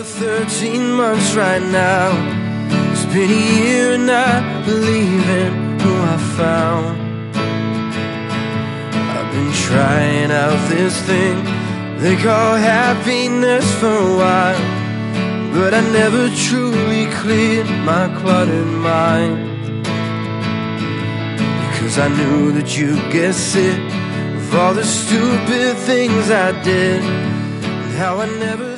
13 months right now. It's been a year and I believe in who I found. I've been trying out this thing they call happiness for a while, but I never truly cleared my cluttered mind, because I knew that you'd get sick of all the stupid things I did, and how I never